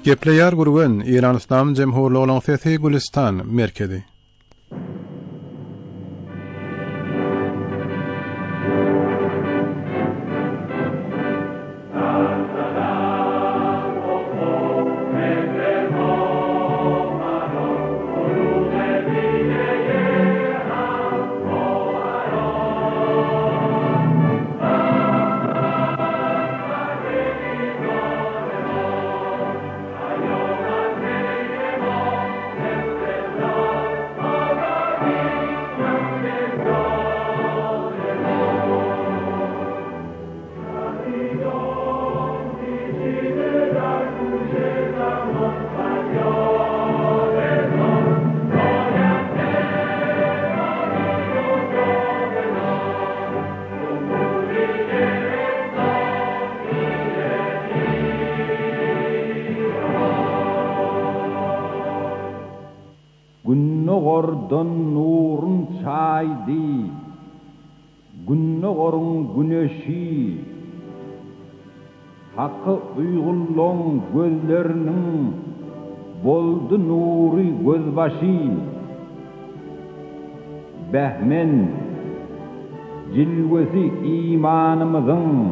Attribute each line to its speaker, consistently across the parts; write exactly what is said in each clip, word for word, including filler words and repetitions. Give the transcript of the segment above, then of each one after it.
Speaker 1: Gepleýär gurgan İran Islam Jemhurlugynyň Fethi Gülistan merkezi.
Speaker 2: Günnogordan nurun çaydi, günnogorun güneşi, hakkı uygulluğun gözlerinin boldu nuri gözbaşı, behmen cilvesi imanımızın,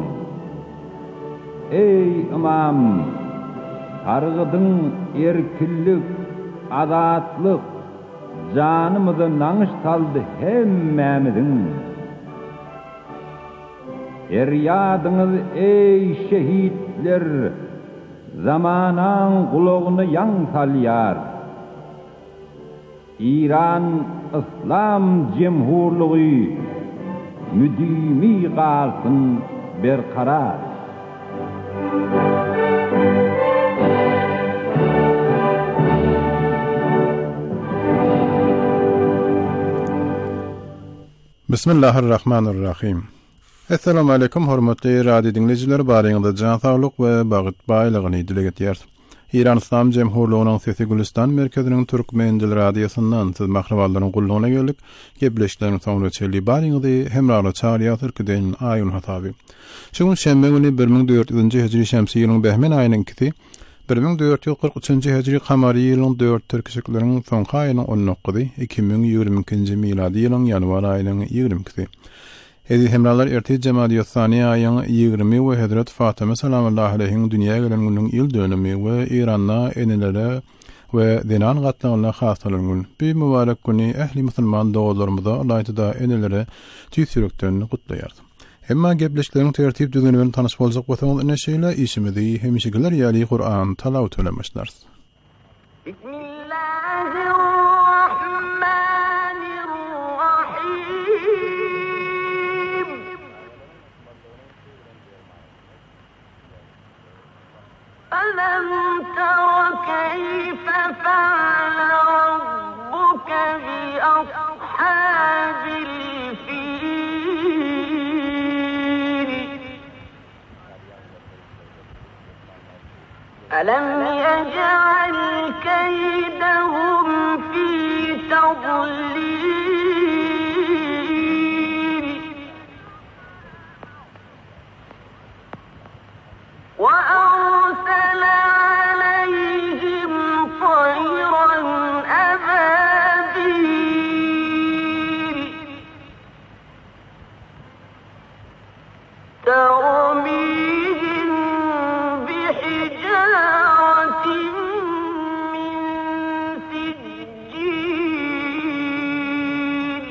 Speaker 2: ey imam, targıdın erkillik, adatlık, canımızı nanış taldı hemmemizin. Eryadınız ey şehitler, zamanan kulağını yan salyar. İran İslam Cemhurluğu müdimi kalsın berkarar.
Speaker 1: Bismillahirrahmanirrahim. Assalamu alaykum hormatly radio dinleyijiler, baryňyzda jan saglyk we bagyt baýlygyny dile getýär. İran Islam Jemhurlugynyň Fethi Gülistan merkeziniň türkmen dil radiosundan siz mahramallaryň gullugyna geldik. Gepleşikleriň soňra çelli baryňyzy hemragly çağırýar türkden aýyn hataby. Şuň şembe güni bir ming dört ýüzünji hijri şemsi ýylyň behmen aýynyň kiti bir ming dört ýüz kırk üçinji hijri kamary ýylyň dört türkçekleriň soňky aýynyň on dokuzy iki ming ýigrimiki ikinji miladi ýylyň ýanwar aýynyň ýigrimikisi. Edi hemralar erti Cemadyýet Saniýa aýynyň ýigrimi we Hazrat Fatyma salamullahu alayhiň dünýäge gelen günüň ýyl dönümi we Iranda enelere we dinan gatnagyna hasalyň. Bu mübarek güni ähli musulman doglarymyza Allahyda enelere tüýsürekden gutlaýar. Emma gepleşikleriň tertip düzeni bilen tanyş boljak bolsaňyz ene şeýle işimizi hemişegiler ýaly Qur'an talawut etmekdir.
Speaker 3: أَلَمْ تَرَ كَيْفَ فَعَلَ رَبُّكَ بِأَصْحَابِ الْفِيلِ أَلَمْ يَجْعَلْ كَيْدَهُمْ فِي تَضْلِيلٍ وَأَرْسَلَ عَلَيْهِمْ طَيْرًا أَبَابِيلَ تَرْمِيهِم بِحِجَارَةٍ مِّن سِجِّيلٍ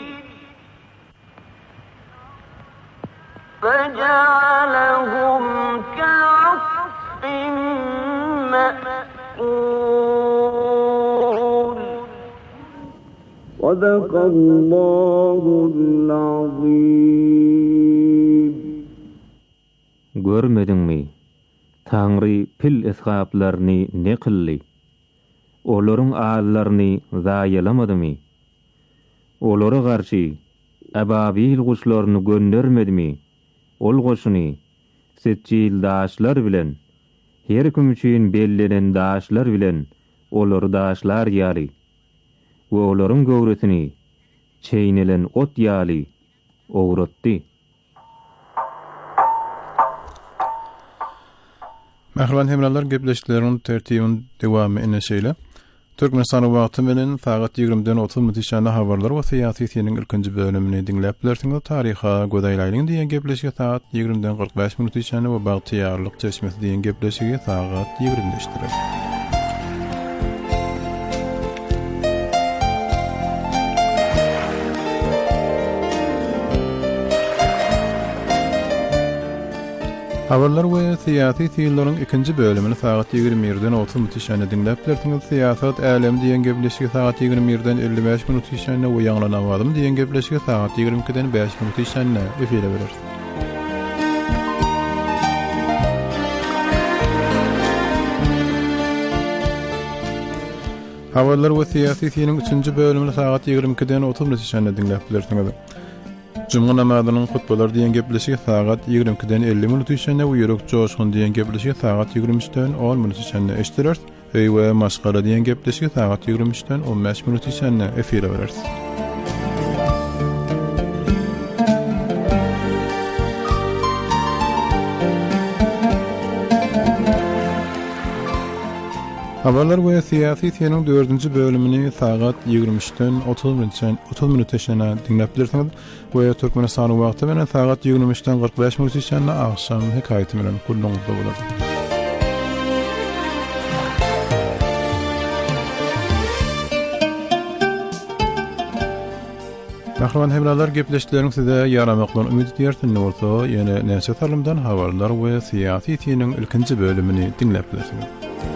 Speaker 3: فَجَعَلَهُمْ كَعَصْفٍ مَّأْكُولٍ صدق الله العظيم.
Speaker 4: Görmediňmi? Taňry pil esgaplarny ne kılly? Olaryň ağallaryny zaýalamadymy? Olara garşy ababil guşlaryny göndermedimi? Ol goşuny setçil daşlar bilen, her kim üçin bellenen daşlar bilen olary daşlar ýaly. We olaryň gowresini çeýnelen ot ýaly owratdy.
Speaker 1: Mähriban hemralar gepleşikleriniň tertibini dowam etneşeýle. Türkmenistan wagty menen sagat ýygriminden otuz minut içinde habarlar we syýasy seniň ilkinji bölümini dinläp bilersiňiz. Taryha godaýlaýlyň diýen gepleşige saat ýygriminden kırk beş minut içinde we bagtyýarlyk çeşmesi diýen gepleşige sagat ýygrimi iştirak. Habarlar we syýasy syýyllaryň ikinji bölümini sagat ýygrimi birden otuz minut içinde dinläp bilersiňiz. Syýasat älem diýen gepleşige sagat ýygrimi birden elli beş minut içinde we ýaňlanawardym diýen gepleşige sagat ýygrimi ikiden beş minut içinde efire berer. Habarlar we syýasy syýynyň üçünji bölümini sagat ýygrimi ikiden otuz minut içinde dinläp bilersiňiz. Cuma namazynyň hutbalar diýen gepleşige sagat ýygrimi ikiden elli minut içinde we ýürek joşgun diýen gepleşige sagat ýygrimi üçten on minut içinde eşdirer. Eýwe maşgara diýen gepleşige sagat ýygrimi üçten on beş minut içinde efire berer. Habarlar we syýasy syýanyň dördünji bölümini sagat ýygrimi üçten otuz minut içinde dinläp bilersiňiz. We Türkmenistan wagty menen sagat ýygrimi üçten kırk beş minut içinde akşam hekaýaty bilen gurulmaňyzda bolar. Mähriban hemralar gepleşikleriniň size ýaramaklygyny ümit edýärsin. Bolsa ýene näçe tarlymdan habarlar we syýasy syýanyň ilkinji bölümini dinläp bilersiňiz.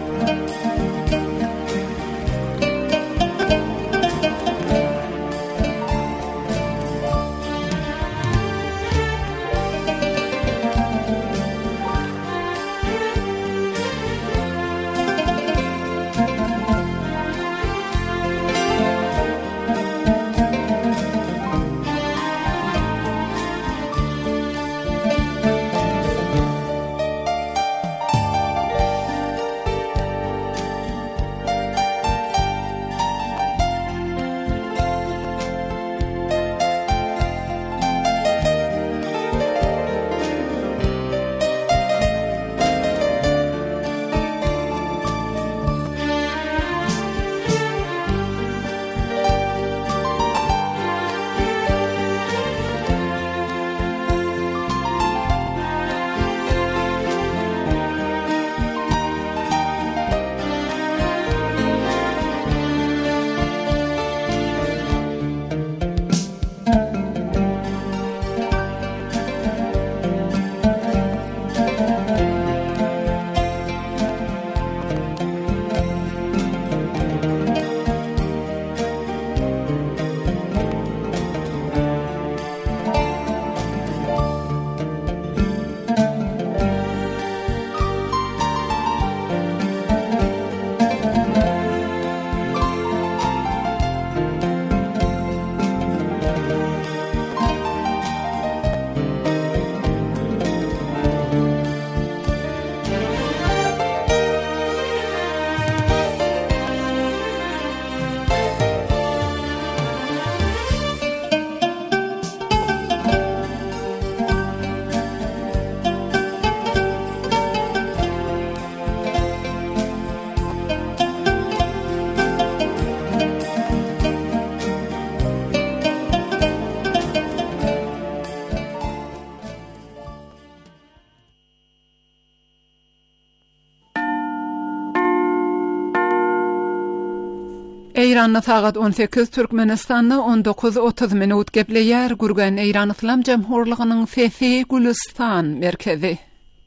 Speaker 5: Eýranda sagat on sekiz, Türkmenistanda on dokuz otuz minut gepleýär. Gurgan Eýran Islam Jamhurlygynyň Sesi Gülistan merkezi.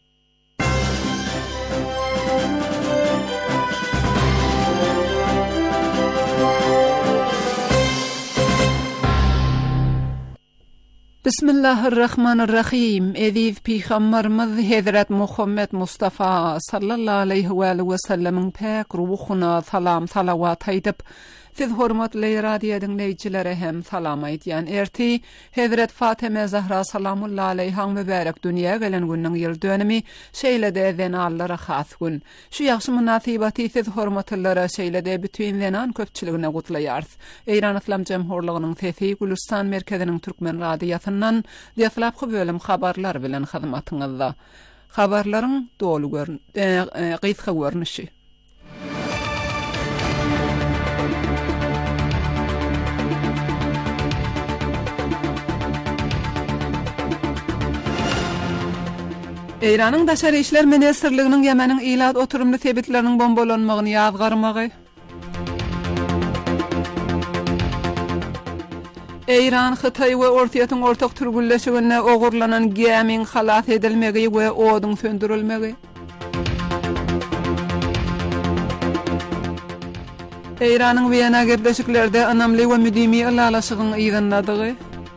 Speaker 5: Bismillahirrahmanirrahim. Ediz Peygamberimiz Hazrat Muhammed Mustafa sallallahu aleyhi ve sellem'in pek ruhuna salam salavat aýdyp, siz hormatly radio dinleýçilere hem salam aýdýan erti Hazrat Fatima Zahra salamullahi aleyha mübarek dünýä gelen günniň ýyl dönemi şeýlede zenallara has gün. Şu ýaxşy munasabaty siz hormatlylara şeýlede bütün zenan köpçiligine gutlaýars. Eýran Islam Jamhurlygynyň Sesi Gülistan merkeziniň Türkmen radiosynyň diýaslapky bölüm habarlar bilen hyzmatyňyzda. Habarlaryň dolu görn, gysga görnüşi. Eýranyň Daşary işler ministrliginiň Ýemeniň ilad oturumly tebitleriniň bombalanmagyny ýazgarmagy. Eýran, Hytaý we Ortaýatyň ortak türgülleşigine ogurlanan gämiň halat edilmegi we oduň söndürilmegi. Eýranyň Wiyana gerleşiklerde anamly we müdimi ýalaşygyny ýygynladygy.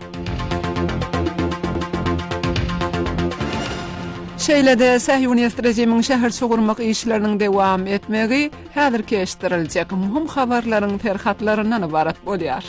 Speaker 5: Şeýlede Sahyonist rejimiň şäher sugurmak işleriniň dewam etmegi häzir keşdiriljek muhim habarlaryň terhatlaryndan ibarat bolýar.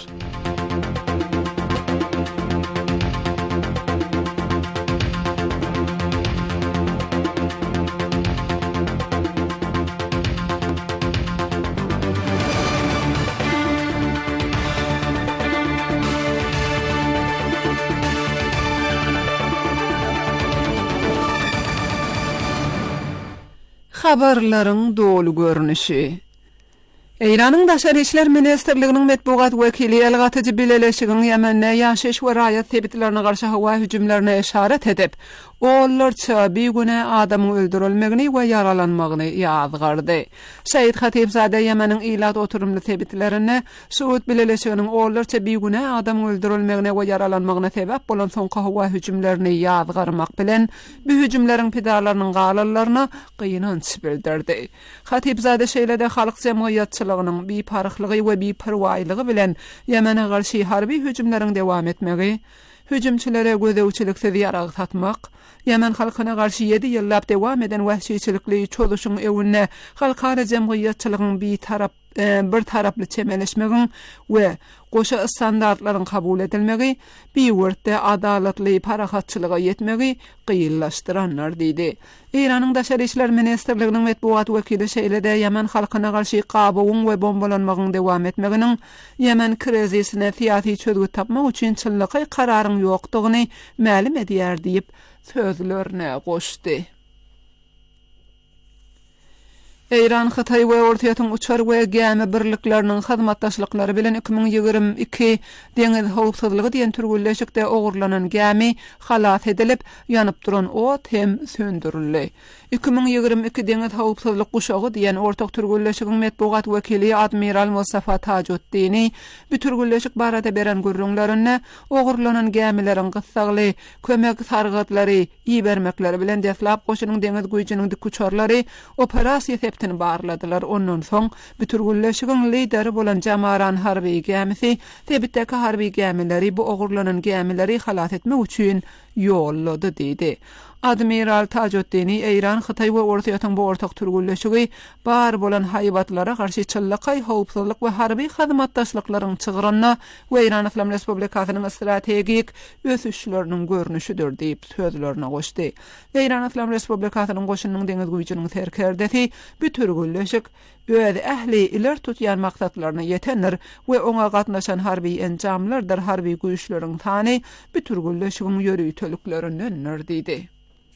Speaker 5: Habarlaryň dolu görnüşi. Eýranyň Daşary işler ministrliginiň medbugat wekili Elgatyjy Bileleşigiň Ýemenne ýaşaş we raýat tebitlerine garşy hawa hüjümlerine işaret edip, ollarça bir güne adamyň öldürilmegini we yaralanmagyny ýazgardy. Said Hatibzade Ýemeniň ilad oturumly tebitlerine Suud Bileleşigiň ollarça bir güne adamyň öldürilmegine we yaralanmagyna sebäp bolan soňky hawa hüjümlerini ýazgarmak bilen bu hüjümleriň pidarlarynyň galanlaryna gynanç bildirdi. Hatibzade şeýlede halk jemgyýetçiligiň bir paryklygy we bir perwaýlygy bilen Ýemene garşy harby hüjümleriň dewam etmegi, hüjümçilere gözewçiliksiz ýarag tatmak, Ýemen halkyna garşy ýedi ýyllap dewam eden wahşyçilikli çoluşyň ewine halkara jemgyýetçiligiň bir tarap bir taraply çemeleşmegi we goşa standartlaryň kabul edilmegi, bir wurtda adalatly parahatçylyga ýetmegi gynlaşdyranlar diýdi. Eýranyň Daşary işler ministrliginiň medbugat wekili şeýlede Ýemen halkyna garşy gabawyň we bombalanmagyň dewam etmeginiň Ýemen krizisine syýasy çözgü tapmak üçin çyllyky kararyň ýokdugyny ma'lum edýär diýip sözlerine goşdy. Eýran, Hytaý we Ortaýatyň uçar we gäme birlikleriniň hyzmatdaşlyklary bilen iki ming ýygrimi iki deňiz howpsuzlygy diýen türgülleşikde ogurlanan gämi halat edilip, ýanyp duran ot hem söndürildi. iki ming ýygrimi iki deňiz howpsuzlyk guşagy diýen ortak türgülleşigiň medbugat wekili Admiral Mustafa Tajuddini bu türgülleşik barada beren görüňlerini ogurlanan gämileriň gyssagly kömek sargatlary iýbermekleri bilen deslap goşunyň deňiz güýjüniň dikuçarlary operasiýa septini barladylar. Ondan soň bu türgülleşigiň lideri bolan Jamaran harby gemisi tebitdeki harby gemileri bu ogurlanan gemileri halat etmek üçin ýollady diýdi. Admiral Tajuddini Eýran, Hytaý we Ortaýatyň bu ortak türgülleşigi bar bolan haýwatlara garşy çyllyky, howpsuzlyk we harby hyzmatdaşlyklaryň çygyranna we Eýran Islam Respublikasynyň strategik ösüşleriniň görnüşidir diýip sözlerine goşdy. Eýran Islam Respublikasynyň goşunyň deňiz güýjüniň terkerdesi bu türgülleşik öz ähli iler tutýan maksatlaryna ýetenir we oňa gatnaşan harby enjamlardyr harby güýçleriň tany bu türgülleşigiň ýörüýteliklerinden diýdi.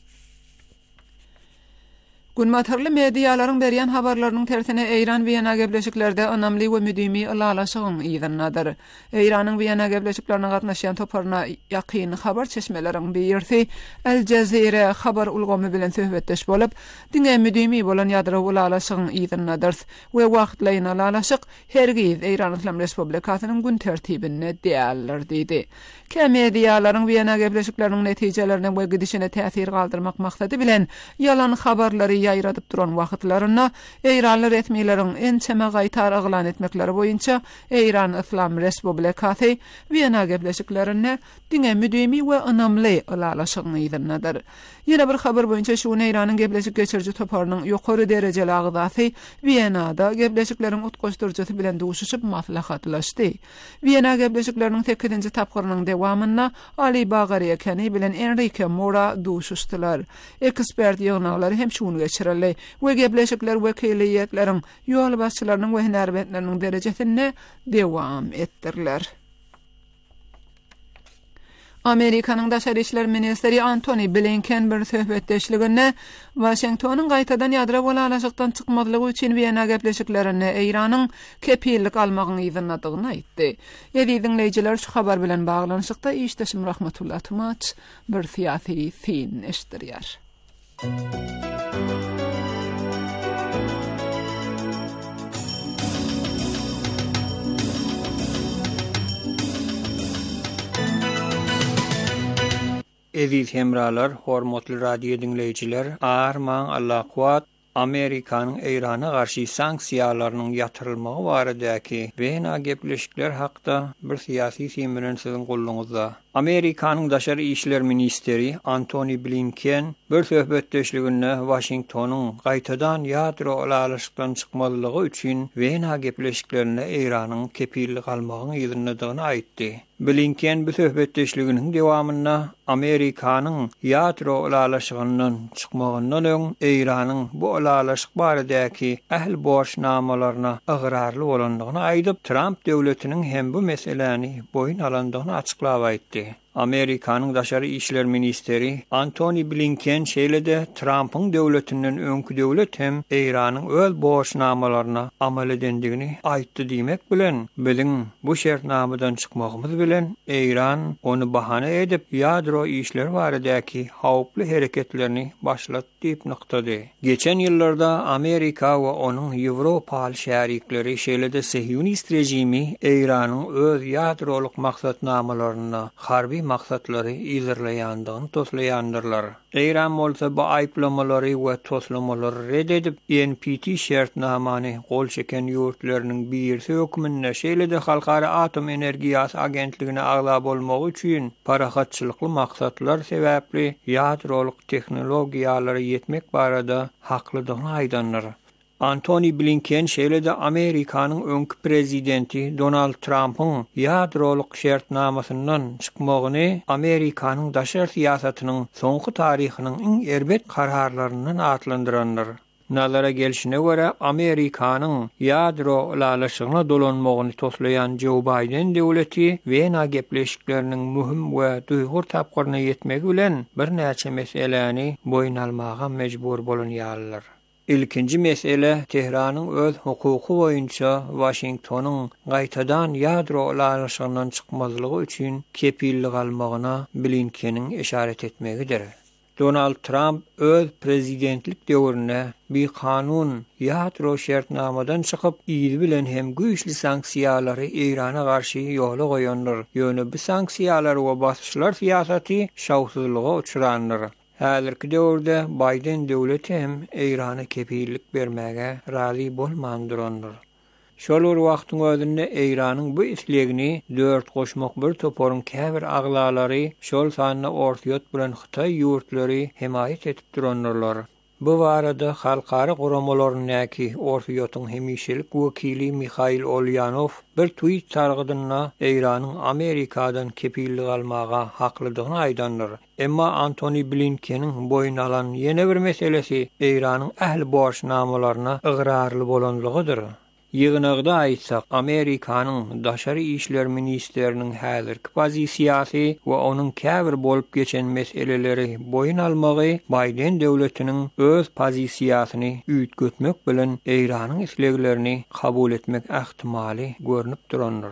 Speaker 5: Günmatarly mediýalaryň berýän habarlarynyň tersine Eýran Wiyana gebleşiklerde anamly we müdimi ýalaşygyň ýygynladyr. Eýranyň Wiyana gebleşiklerine gatnaşan toparna ýakyn habar çeşmeleriň birisi El Jazeera habar ulgamy bilen söhbetdeş bolup, diňe müdimi bolan ýadra ýalaşygyň ýygynladyr we wagtlaýyn ýalaşyk hergiz Eýran Islam Respublikasynyň gün tertibine diýerler diýdi. Mediýalaryň Wiyana gebleşikleriniň netijelerini we gidişine täsir galdyrmak maksady bilen ýalan habarlary ýaýradyp duran wagtlaryna Eýranly resmiýetleriniň en çeme gaýtar aglan etmekleri boýunça Eýran Islam Respublikasy Wiyana gebleşiklerine diňe müdimi we anamly ýalaşygyny ýygynladyr. Ýene bir habar boýunça şu Eýranyň gebleşik geçirji toparynyň ýokary derejeli agdasy Wiyanada gebleşikleriň utgoşdurjysy bilen duşuşyp maslahatlaşdy. Wiyana gebleşikleriniň sekizinji tapgyrynyň dewamyna Ali Bagari ekeni bilen Enrique Mora duşuşdylar. Ekspert ýygnalary hem şunu geçirildi we gebleşikler wekiliýetleriň ýol başçylarynyň we hünärmendleriň derejesine dewam etdirler. Amerikanyň daşary işler ministeri Antony Blinken bir söhbetdeşliginde Washingtonyň gaýtadan ýadra bolalaşykdan çykmadylygy üçin Wiyana gepleşiklerini Eýranyň kepillik almagyny ýygynadygyny aýtdy. Ýa-da dinleýijiler şu habar bilen baglanyşykda işdeşim Rahmetullah Tumaç bir siýasy fin eşdirýär.
Speaker 6: Eziz hemralar, hormatly radio dinleýijiler, arman Allah kuat Amerikanyň Eýrana garşy sanksiýalarynyň ýatyrylmagy baradaky Wiyana gepleşikler hakda bir siýasy fin bilen siziň goluňyzda. Amerikanyň daşary işler ministeri Antony Blinken bir söhbetdeşliginde Washingtonyň gaýtadan ýadro alalaşykdan çykmadylygy üçin Wiyana gepleşiklerine Eýranyň kepillik almagyny ýygynadygyny aýtdy. Blinken bu söhbetdeşliginiň dowamyna Amerikanyň ýadro alalaşygynyň çykmagyndan öň Eýranyň bu alalaşyk baradaky ähli borçnamalaryna ygyrarly bolandygyny aýdyp, Trump döwletiniň hem bu meseleni boyun alandygyny açyklap aýtdy. Amerikanyň daşary işler ministeri Antony Blinken şeýlede Trump'yň döwletinden öňkü döwlet hem Eýranyň öz borçnamalaryna amal edendigini aýtdy diýmek bilen, biziň bu şertnamadan çykmagymyz bilen Eýran onu bahane edip ýadro işler baradaky hawply hereketlerini başlatdy diýip noktady. Geçen ýyllarda Amerika we onuň Ýewropaly şärikleri şeýlede Sihionist rejimi Eýranyň öz ýadroluk maksatnamalaryna harby maksatlary ýyzyrlaýandygyny toslaýandyrlar. Eýran bolsa bu aýplamalary we toslamalary reddedip N P T şertnamany gol çeken ýurtlarynyň birisi hökümine şeýlede Halkara Atom Energiýasy Agentligine agla bolmagy üçin parahatçylykly maksatlar sebäpli ýadroluk tehnologiýalary ýetmek barada haklydygyny aýdanlar. Antony Blinken şeýlede Amerikanyň öňkü prezidenti Donald Trump'yň ýadroluk şertnamasyndan çykmagyny Amerikanyň daşary siýasatynyň soňky taryhynyň iň erbet kararlaryndan atlandyranlar. Nazara gelişine göre Amerikanyň ýadro alalaşygyna dolanmagyny toslayan Joe Biden döwleti Wiyana gepleşikleriniň mühim we duýgur tapgyryna ýetmegi bilen bir näçe meseleni boyun almaga mejbur bolanýarlar. İlkinci mesele Tehranyň öz hukuky boýunça Washingtonyň gaýtadan ýadro alalaşygyndan çykmadylygy üçin kepillik almagyna Blinkeniň işaret etmegidir. Donald Trump öz prezidentlik döwrüne bir kanun ýadro şertnamadan çykyp ýygy bilen hem güýçli sanksiýalary Eýrana garşy ýola goýandyr. Ýöne bu sanksiýalar we basyşlar siýasaty şawsuzlyga uçurandyr. Häzirki döwürde Biden döwleti hem Eýrana kepillik bermäge razy bolmandyrandyr. Şol bir wagtyň özünde Eýranyň bu islegini dört goşmak bir toporun käbir aglalary şol sanyna ortaýot bilen Hytaý ýurtlary himayet edip duranlar. Bu barada halkara guramalaryndaky ortaýotyň hemişelik wekili Mikhail Olyanov bir tweet targydyna Eýranyň Amerikadan kepillik almaga haklydygyny aýdandyr. Emma Antony Blinkeniň boyun alan ýene bir meselesi Eýranyň ähli borçnamalaryna ygyrarly bolanlygydyr. Ýygnagda aýtsak, Amerikanyň daşary işler ministeriniň häzirki pozisiýasy we onuň käbir bolup geçen meseleleri boyun almagy Biden döwletiniň öz pozisiýasyny üýtgetmek bilen Eýranyň isleglerini kabul etmek ähtimali görünip durandyr.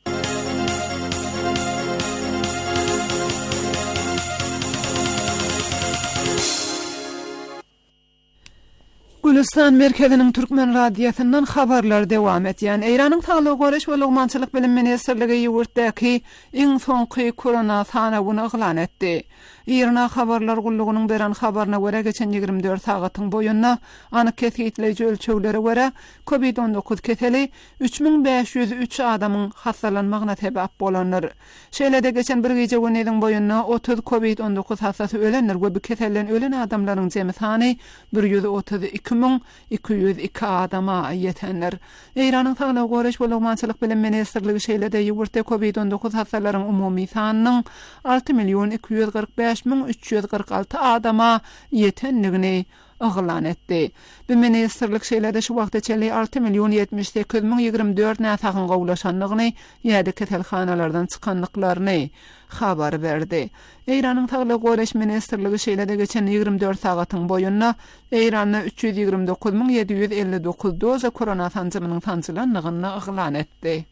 Speaker 5: Gülistan merkeziniň Türkmen radiosundan habarlar dewam etýän. Eýranyň Saglyk we Lugmançylyk bilim ministrligi ýurtdaky iň soňky korona sanawyny eglan etdi. Ýerine habarlar gullugynyň beren habaryna görä geçen ýigirme dört sagatyň boýunna anyk kesgitleýiji ölçeglere görä COVID on dokuz keseli üç bin beş yüz üç adamyň hastalanmagyna sebäp bolanlar. Şeýlede geçen bir gece günüň boýunna otuz COVID on dokuz hastasy ölenler we bu keselden ölen adamlaryň jemy sany bir yüz otuz iki bin iki yüz iki adama ýetenler. Eýranyň Saglyk we Lugmançylyk bilim ministrligi şeýlede ýurtda COVID on dokuz hastalaryň umumy sanynyň altı milyon iki yüz kırk beş bin üç yüz kırk altı adama ýetenligini ıglan etdi. Bu ministerlik şeýlerde şu wagtda çeli altı milyon yetmiş sekiz min ýigrimmi dört näsagyn gowlaşanlygyny ýa-da ketelhanalardan çykanlyklaryny habar berdi. Eýranyň Saglyk Gowlaş Ministerligi şeýlerde geçen ýigrimmi dört sagatyň boýunna Eýranda üç ýüz ýigrimmi dokuz min ýedi ýüz elli dokuz doza korona sanjymynyň sanjylanlygyny ıglan etdi.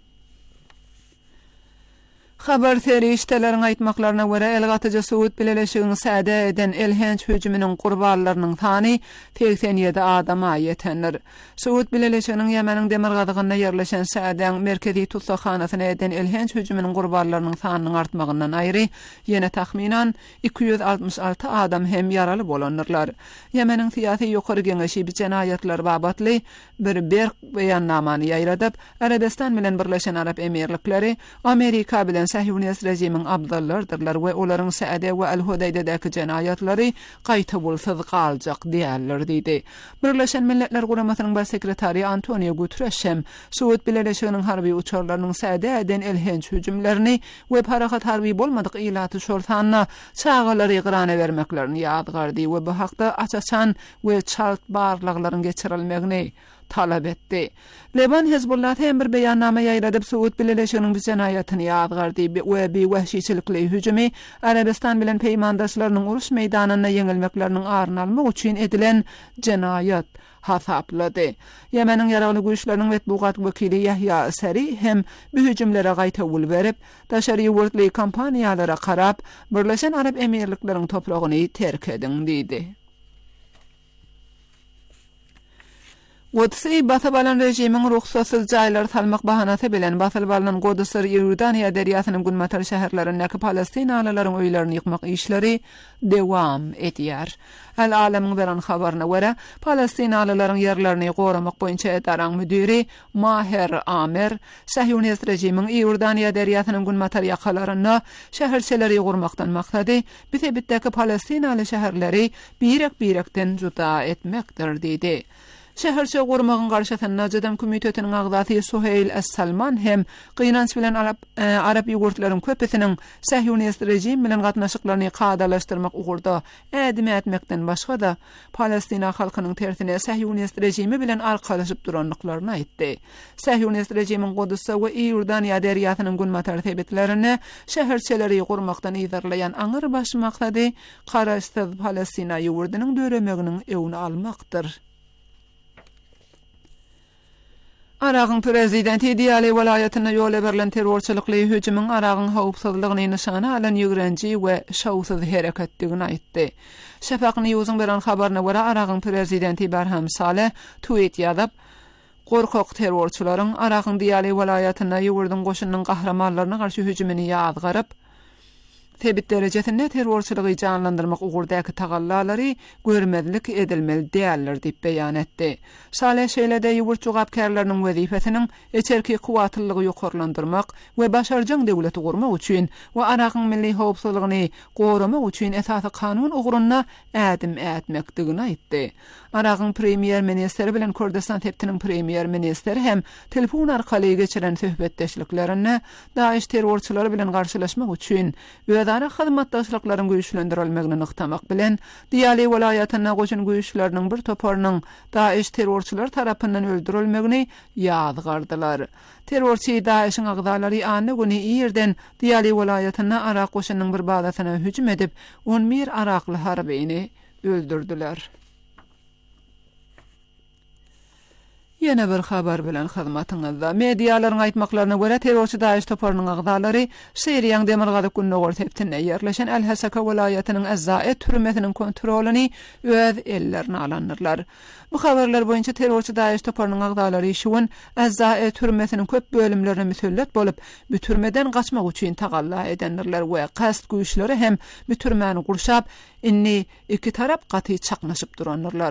Speaker 5: Habar terişdeleriň aýtmaklaryna görä Elgatyja Suud Birleşiginiň säde eden elhenç hüjüminiň gurbalarynyň sany seksen ýedi adama ýetenler. Suud Birleşiginiň Ýemeniň demirgadygyna ýerleşen sädeň merkezi tutsakhanasyna eden elhenç hüjüminiň gurbalarynyň sanynyň artmagyndan aýry ýene tahminan iki ýüz altmış alty adam hem ýaraly bolanyrlar. Ýemeniň syýasy ýokary geňeşi bu jenaýatlar babatly bir berk beýannamany ýaýradyp Arabistan bilen Birleşen Arap Emirlikleri Amerika bilen Sahyonist rejimiň abdallardyrlar we olaryň Saade we Al-Hudayda'daky jenaýatlary gaýta bolsaz galjak diýerler diýdi. Birleşen Milletler Guramasynyň baş sekretary Antonio Guterres hem Suud Birleşiginiň harby uçarlarynyň Saade eden elhenç hüjümlerini we parahat harby bolmadyk ilaty şolsanna çağalary ýygyrana bermeklerini ýadgardy we bu hakda açaçan we çalt barlaklaryň geçirilmegini talap etdi. Leban Hezbollah hem bir beýannama ýaýradyp Suud Birleşiginiň bu jenaýatyny ýadgardy we bi wahşiçilikli hüjümi Arabistan bilen peýmandaşlarynyň uruş meýdanyna ýeňilmekleriniň aryny almak üçin edilen jenaýat hasaplady. Ýemeniň ýaraly güýçleriniň wetbugat wekili Yahya Sari hem bu hüjümlere gaýta ul berip, daşary ýurtly kampaniýalara karap, Birleşen Arap Emirlikleriň topragyny terk edin diýdi. Wotsi Basabalan rejimiň ruhsatsız jaýlar salmak bahanasy bilen Basabalan Godusar Ýordaniýa deriýasynyň günmatar şäherlerindäki Palestinalalaryň öýlerini ýykmak işleri dewam edýär. El Alem'in veren habarına göre Palestinalalaryň ýerlerini goramak boýunça edaran müdiri Maher Amer Sahyonist rejimiň Ýordaniýa deriýasynyň günmatar ýakalaryna şäherçeleri gurmakdan maksady bitebitdäki Palestinaly şäherleri birek-birekden juda etmekdir diýdi. Şäherçe gurmagyň garşysyna Najadam Komitetiniň agzasy Suheyl Es-Salman hem gynanç bilen Arap e, Arap ýurtlaryň köpesiniň Sahyonist rejim bilen gatnaşyklaryny kadalaşdyrmak ugurda ädime etmekden başga da Palestina halkynyň tersine Sahyonist rejimi bilen arkalaşyp duranlyklaryny aýtdy. Sahyonist rejimiň Godusda we Ýordaniýa deriýasynyň günmatar tebitlerini şäherçeleri gurmakdan ýyzarlayan aňyr baş maksady garaşsyz Palestina ýurdunyň döremeginiň öwüni almakdyr. Aragın prezidenti Diyali welaýatyna ýol berilen terrorçylykly hüjümüň Aragyn howpsuzlygyny nişana alan ýügrenji we şowsuz hereketdigini aýtdy. Şafaq Newsyň beren habaryna görä Aragyn prezidenti Barham Saleh tweet ýazyp, gorkak terrorçylaryň Aragyn Diyali welaýatyna ýurdun goşunynyň gahramanlaryna garşy hüjümini ýadgaryp, tebit derejesinde terrorçylygy canlandyrmak ugurdaky tagallalary görmezlik edilmeli diýerler diýip beýan etdi. Saleh şeýlede ýurt jogapkärläriniň wezifesiniň eçerki kuwatlylygy ýokarlandyrmak we başarjyň döwleti gurmak üçin we Aragyn milli howpsuzlygyny goramak üçin esasy kanun ugrunna ädim ätmekdigini aýtdy. Aragyn premier ministeri bilen Kurdistan teptiniň premier ministeri hem telefon arkaly geçiren söhbetdeşliklerini Daesh terrorçylary bilen garşylaşmak üçin Dara hyzmatdaşlyklaryň güýçlendirilmegini nyktamak bilen Diyali welaýatyna goşun güýçleriniň bir toparynyň Daesh terrorçylar tarapyndan öldürilmegini ýadgardylar. Terrorçy Daesh'in agdalary anny güni ýerden Diyali welaýatyna Arak goşunynyň bir badasyna hüjüm edip on bir Arakly harbyny öldürdüler. Yine bir habar bilen hyzmatyňyzda mediýalaryň aýtmaklaryna görä terrorçy Daesh toparynyň agdalary Syriýanyň demirgadyk günnägör teptinde ýerleşen El-Hasaka welaýatynyň Azzae türmesiniň kontrolyny öz ellerine alanyrlar. Bu habarlar boýunça terrorçy Daesh toparynyň agdalary şuwun Azzae türmesiniň köp bölümlerine müsellet bolup, bu türmeden gaçmak üçin tagalla edenler we qasd güýçleri hem bu türmeni gurşap, inni iki tarap gaty çaknaşyp duranlar.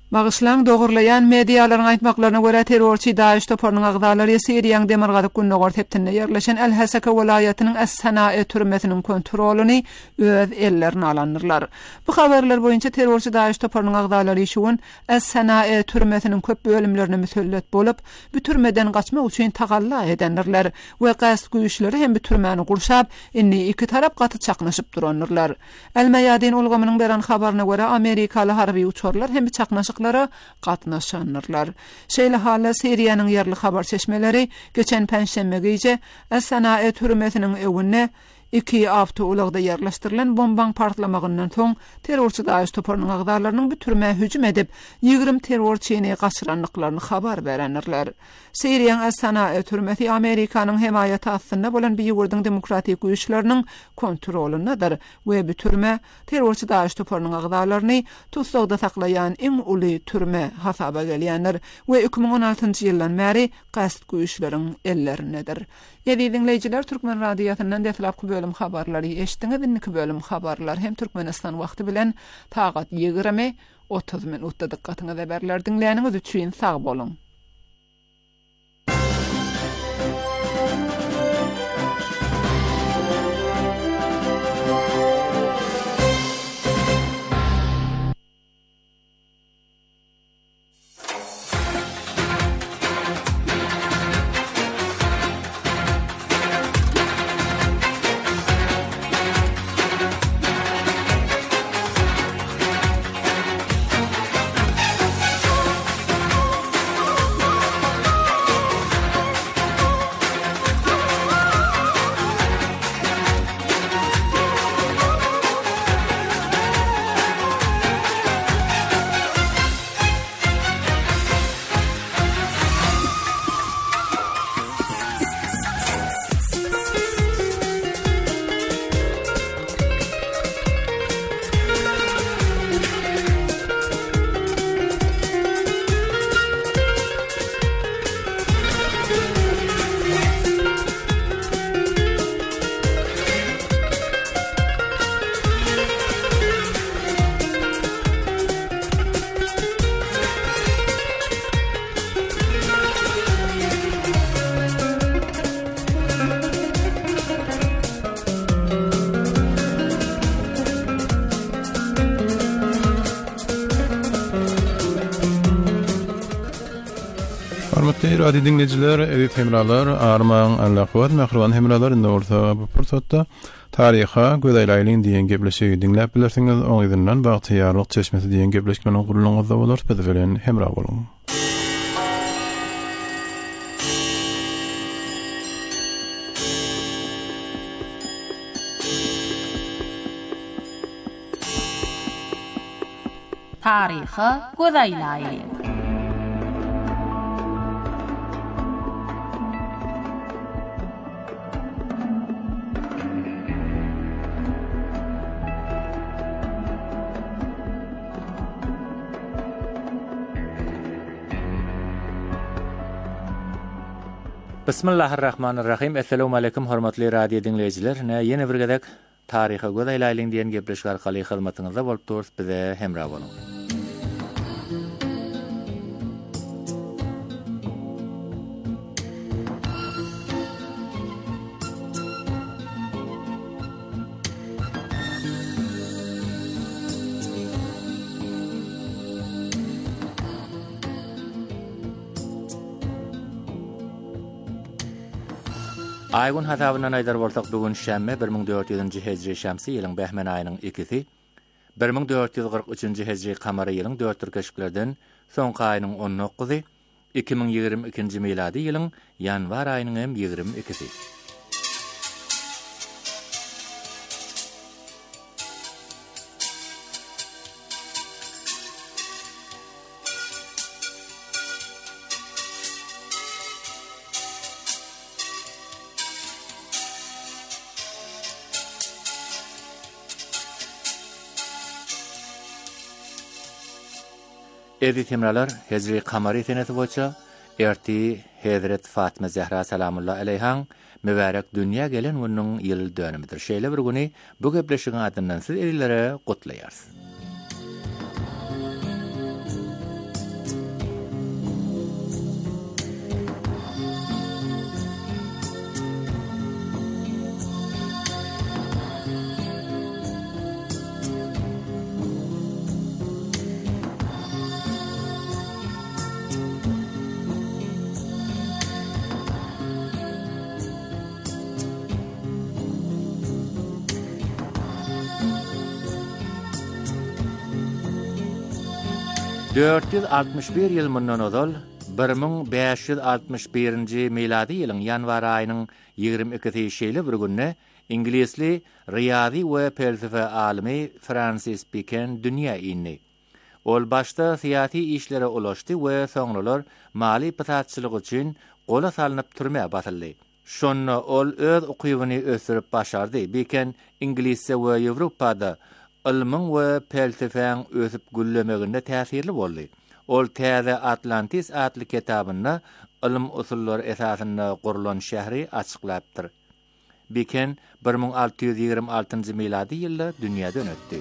Speaker 5: Bağışlan doğrulayan mediaların aytmaklaryna görä terrorçy Daesh toparynyň agdalary Siriýanyň Demirgazyk Günnogor tepdinde ýerleşen El-Hasaka welaýatynyň Es-Sanae türmesiniň kontrolyny öz ellerine alanyrlar. Bu habarlar boýunça terrorçy Daesh toparynyň agdalary şuň Es-Sanae türmesiniň köp bölümlerine müsellet bolup, bu türmeden gaçmak üçin tagalla edenler we gasp güýçleri hem bu türmeni gurşap, inni iki tarap gaty çaknaşyp duranlar. El-Mayadin ulgamynyň beran habaryna görä Amerikaly harby uçurlar hem çaknaşyk gatnaşanlar. Şeýle hala Siriýanyň ýerli habar çeşmeleri geçen penşenbe gece Es-Sanae türmesiniň ewine iki hafta ulagda yerleştirilen bombaň partlamagyndan soň terrorçy Daesh toparynyň agdalarynyň bu türme hüjüm edip ýygrimi terrorçyny gaçyranlyklaryny habar berenler. Siriýanyň Es-Sanae türmesi Amerikanyň hemaýaty astynda bolan bir ýurdun demokratik güýçleriniň kontrolündedir we bu türme terrorçy Daesh toparynyň agdalaryny tutsagda saklaýan iň uly türme hasaba gelýändir we iki ming on altyncı ýyldan bäri gasp güýçleriň ellerindedir. Ýa-da dinleýijiler Türkmen radiosynyň defilapky bölüm habarlary eşitdiňiz. Binniki bölüm habarlar hem Türkmenistan wagty bilen tagat ýygrimi otuz minutda dikkatyňyza berler dinleýäniňiz üçin sag bolun.
Speaker 1: Hormatly radio dinleyijiler, edit hemralar, arman, allaqwat, mähruban hemralar indi orta bu pursatda taryha gödäýläýliň diýen gepleşigi dinläp bilersiňiz, oň ýerden bagtyýarlyk çeşmesi diýen gepleşmeniň gurulmagyda bolar, biz bilen hemra bolun.
Speaker 7: Taryha gödäýläýliň.
Speaker 8: Bismillahirrahmanirrahim. Assalamu alaykum hormatly radio dinleyijiler. Näme ýene bir gedek taryha gödäýläýliň diýen gepleşik arkaly hyzmatyňyzda bolup durýar, bize hemra bolun. Aygun hasabyna aýdar bolsak, bugün şäme bir ming dört ýüzünji hejri şämsi ýylyň Behmen aýynyň ikisi, bir ming dört ýüz gyrk üçünji hejri kamary ýylyň dört türkeşiklerden soňky aýynyň on dokuzy, iki ming ýygrimi ikinji miladi ýylyň ýanwar aýynyň hem ýygrimi ikisi. Edit hemralar, Hejri kamary senesi boýunça erti Hazret Fatima Zehra salamullah aleyhaň mübarek dünýä gelen günnüň ýyl dönümidir. Şeýle bir güni bu gepleşigiň adyndan siz edilere gutlaýarsyz. dört yüz altmış bir ýyl mundan ozal bir ming beş yüz altmış birinji miladi ýylyň ýanwar aýynyň ýygrimi ikisi şeýle bir günne ingilisli riýazy we felsefe alimi Francis Bacon dünýä indi. Ol başda syýasy işlere ulaşdy we soňralar mali pytatçylyk üçin gola salynıp türmäge batyldy. Şonda ol öz okuwyny ösürip başardy. Bacon ingilisçe we Ýewropada ilmiň we felsefeň ösüp güllemeginde täsirli boldy. Ol täze Atlantis adly kitabyna ilim usullary esasynda gurulan şähri açyklapdyr. Bacon bir ming alty ýüz ýygrimi altynjy miladi ýylda dünýäden ötdi.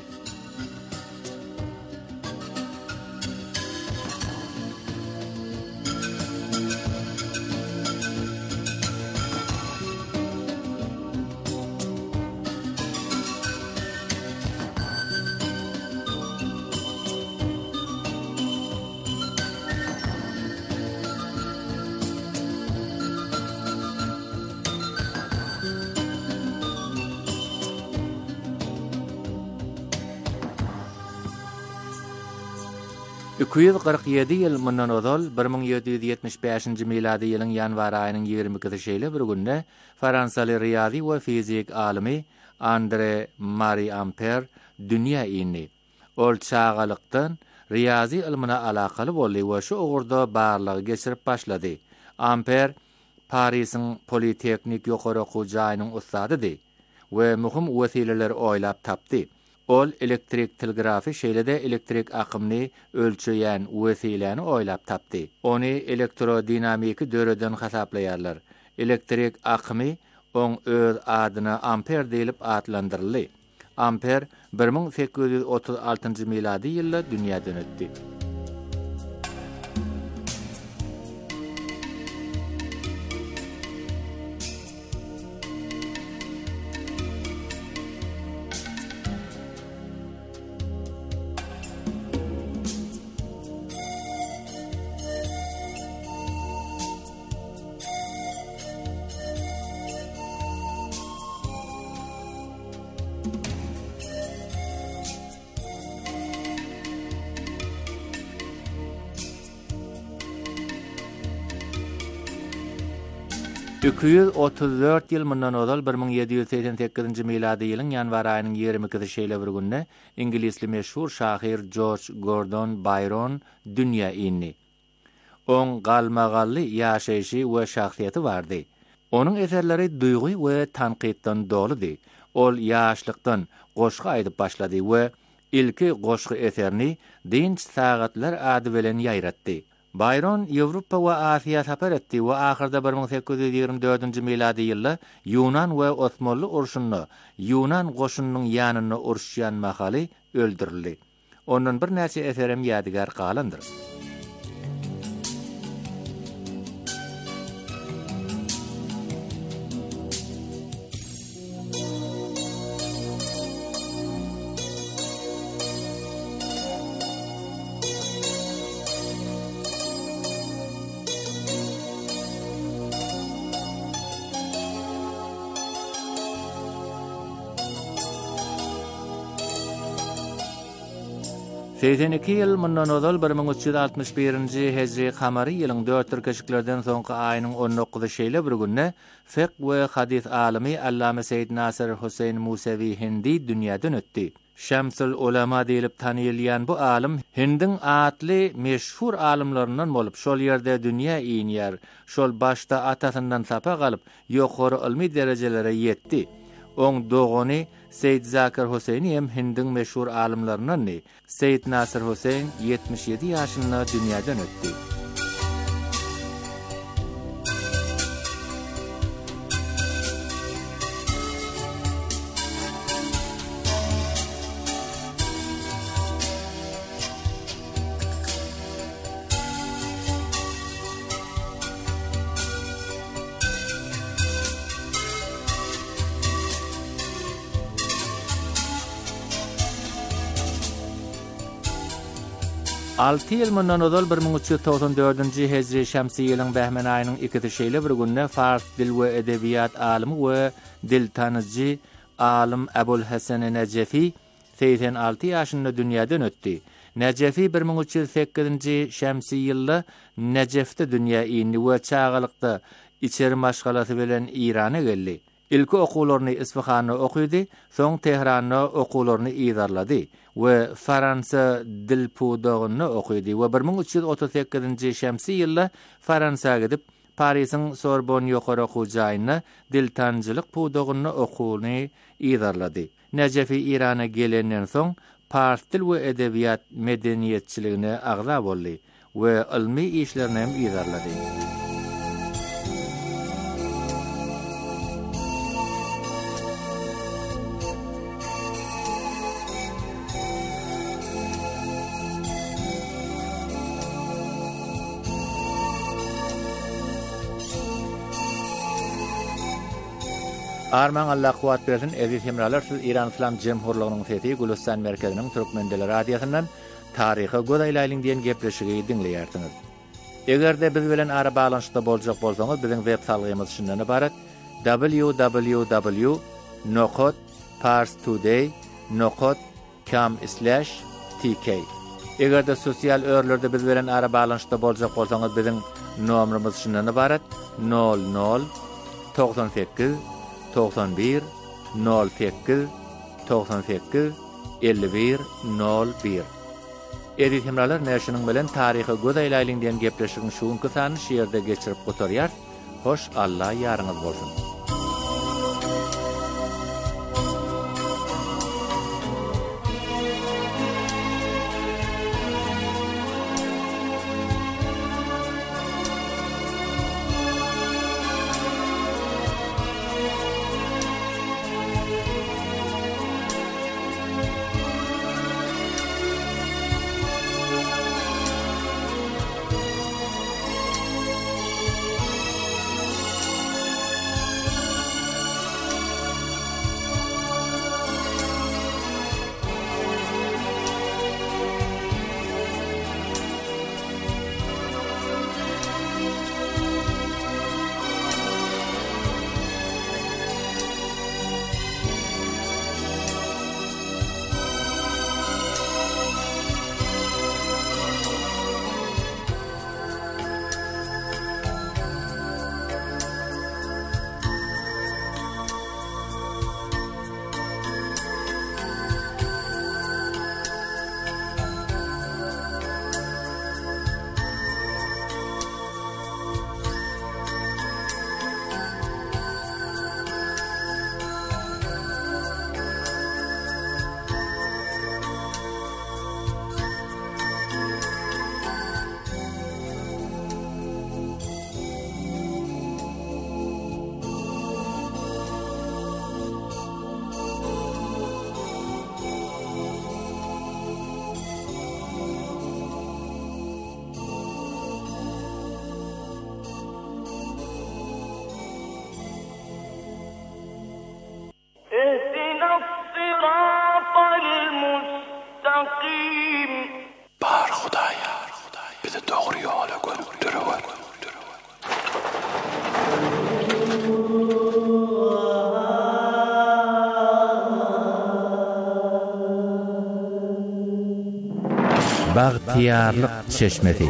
Speaker 8: iki yüz kırk ýedi ýyl mundan ozal bir ming ýedi ýüz ýetmiş beşinji miladi ýylyň ýanwar aýynyň ýygrimi ikisi şeýle bir günde Fransaly riýazy we fizik alimi André Marie Ampère dünýä indi. Ol çağalykdan riýazy ilmine alakaly boldy we şu ugurda barlygy geçirip başlady. Ampère Parysyň Politeknik ýokary okuw jaýynyň ustadydy we muhim wesileler oýlap tapdy. Ol elektrik telegrafi şeýlede elektrik akymny ölçeýän wesileni oýlap tapdy. Ony elektrodinamiki döreden hasaplaýarlar. Elektrik akymy oň öz adyna amper diýilip adlandyryldy. Amper bir ming sekiz ýüz otuz altynjy miladi ýylda dünýäden ötdi. iki yüz otuz dört ýyl mundan ozal bir ming ýedi ýüz seksen sekizinji miladi ýylyň ýanwar aýynyň ýygrimi ikisi şeýle bir günde ingilisli meşhur şahyr George Gordon Byron dünýä indi. Oň galmagally ýaşaýşy we şahsiýeti bardy. Onuň eserleri duýgy we tanqidden doludy. Ol ýaşlykdan goşgy aýdyp başlady we ilki goşgy eserini Dinç sagatlar ady bilen ýaýratdy. Byron Ýewropa we Asiýa sapar etdi we ahyrda bir ming sekiz ýüz ýygrimi dördünji miladi ýylda Yunan we Osmanly urşuny Yunan goşunynyň ýanyna urşýan mahaly öldürildi. Ondan bir näçe eserim ýadygar galandyr. seksen iki ýyl mundan ozal bir ming üç ýüz altmış birinji hejri kamary ýylyň dört türkeşiklerden soňky aýynyň on dokuzy şeýle bir günde fiqh we hadis alimi Allama Seyyid Nasir Husayn Musavi Hindi dünýäden ötdi. Şamsul ulama diýilip tanylýan bu alim Hindiň atly meşhur alimlerinden bolup şol ýerde dünýä iýnýär. Şol başda atasyndan sapa galyp ýokary ilmi derejelere ýetdi. Oň dogany Seyyid Zakir Husayn hem Hindiň meşhur alimlerinden. Seyyid Nasir Husayn yetmiş ýedi ýaşynda dünýäden ötdi. altı ýyl mundan ozal bir ming üç ýüz togson dördünji hejri şämsi ýylyň Bähmen aýynyň ikisi şeýle bir günde Fars dil we edebiyat alimi we dil tanyjy alim Abul Hasan Najafi seksen alty ýaşynda dünýäden ötdi. Nejefi bir ming üç yüz sekkizinji şemsi ýylda Nejefde dünýä ýyny we çağalykda içeri maşgalasy bilen Irana geldi. İlki okuwlaryny Isfahanda okuýdy, soň Tehranda okuwlaryny ýazarlady we Fransa dil pudagyny okuýdy we bir ming üç yüz otuz sekkizinji şemsi ýylda Fransaga gidip Parisin Sorbonne ýokary okuw jaýyna dil tanjylyk pudagyny okuwny ýazarlady. Nejefi Irana gelenden soň Pars dil we edebiýat medeniýetçiligine agza boldy we ilmi işlerini hem ýazarlady. Arman Allah kuwat bersin, eziz hemralar, siz İran İslam Cemhurluğunyň sesi Gülistan merkeziniň Türkmen dili radiosundan taryhy godaýlaýlyň diýen gepleşigi dinleýärsiňiz. Egerde biz bilen ara balanşda boljak bolsaňyz, biziň web salgymyz şundan ibaret: w w w nokta pars today nokta com slash t k. Egerde sosial örlerde biz bilen ara balanşda boljak bolsaňyz, biziň nomerimiz şundan ibaret: nol nol doksan sekiz doksan bir nol sekiz doksan sekiz elli bir nol bir. Eziz hemralar, näşiniň bilen taryhy godaýlaýlyň diýen gepleşigiň şuňky sany şeýerde geçirip gotarýar. Hoş, Allah ýarňyz bolsun.
Speaker 9: Bar Hudaýa, bizi dogry ýola götürýär.
Speaker 8: Bagtyarlyk çeşmesi.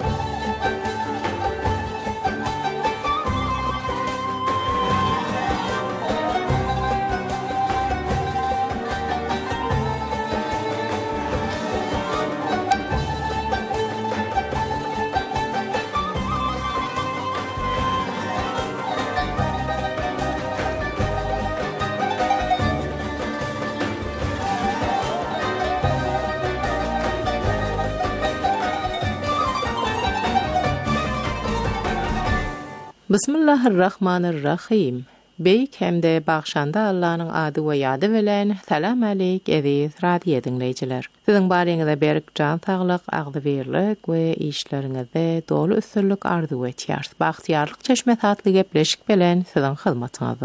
Speaker 10: Bismillahirrahmanirrahim. Beýik hemde bagşanda Allahyň ady we ýady bilen salam aleyk eziz radio dinleýijiler. Siziň baryňyzda berk jan saglyk, agzybirlik we işleriňizde dolu üstünlük arzu etýär. Bagtyarlyk çeşme tatly gepleşik bilen siziň hyzmatyňyzda.